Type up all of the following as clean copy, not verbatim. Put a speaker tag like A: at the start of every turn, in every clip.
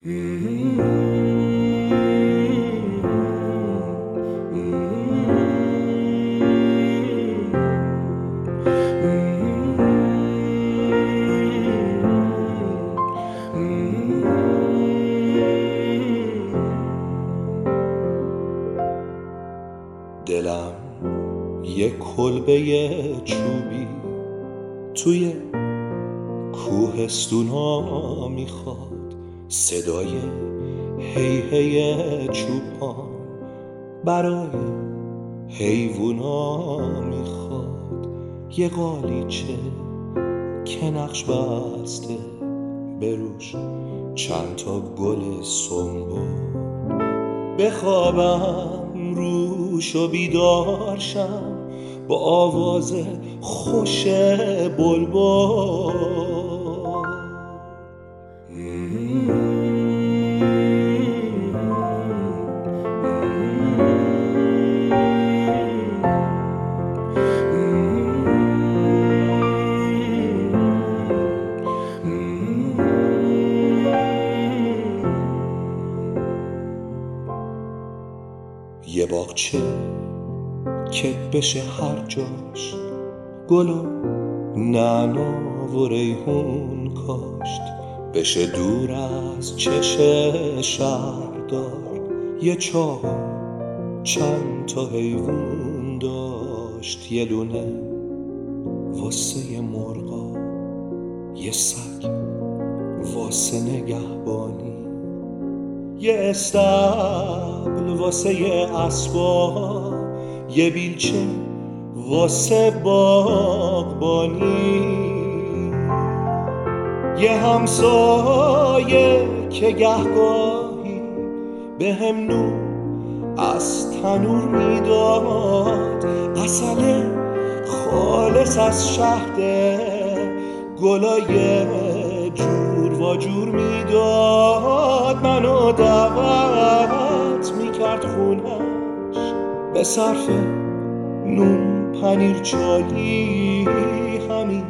A: دلم یه کلبه چوبی توی کوهستونا میخواد، صدای هی هی چوپان برای حیوونا میخواد، یه قالیچه که نقش بسته بروش چند تا گل سنبل، بخوابم روش و بیدار شم با آواز خوش بلبل. یه باغچه که بشه هر جاش گل و نعنا و ریحون کاشت، بشه دور از چشم شهردار، یه چاه چند تا حیوون داشت، یه لونه واسه مرغا، یه سگ واسه نگهبانی، یه استبل واسه یه اسبا، یه بیلچه واسه باغبانی، یه همسایه که گهگاهی به هم نون از تنور میداد، عسل خالص از شهد گلای جور و جور میداد، منو دعوت میکرد خونش به صرف نون پنیر چالی، همین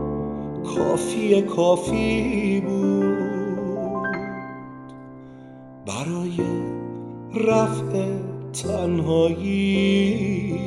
A: کافی بود برای رفع تنهایی.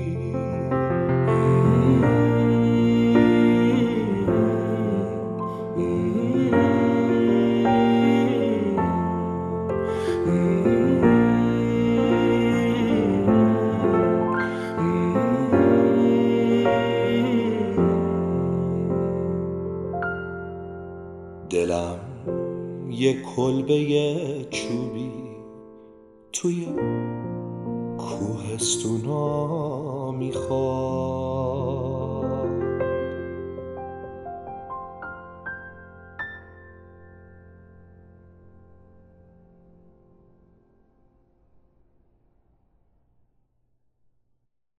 A: دلم یه کلبه چوبی توی کوهستونا میخواد.